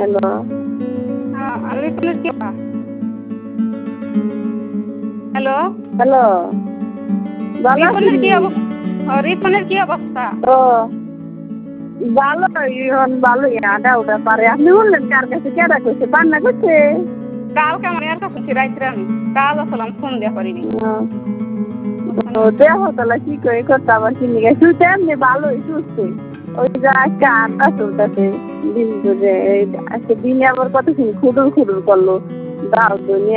Hello. রিপনের কি hello hello. ভালো আছিস? রিপনের কি অবস্থা? ও ভালো, এখন ভালোই আডা ওটা পারে। আপনি বললেন কার কাছে কেডা করছে? বান্না করছে? কালকে আমার এর কাছে রাইতে আমি কাল আসলাম ফোন দেওয়া করিনি। ও দেখো তাহলে কি করে করতে আবার কিনে গেছে। তুই তো এমনি ভালোই সুস্থ। ওই যে আজকে আড্ডা চলতেছে দিন ধরে। আজকে দিনে আবার কতক্ষণ খুডুর খুডুর করলো। দাও দুনিয়া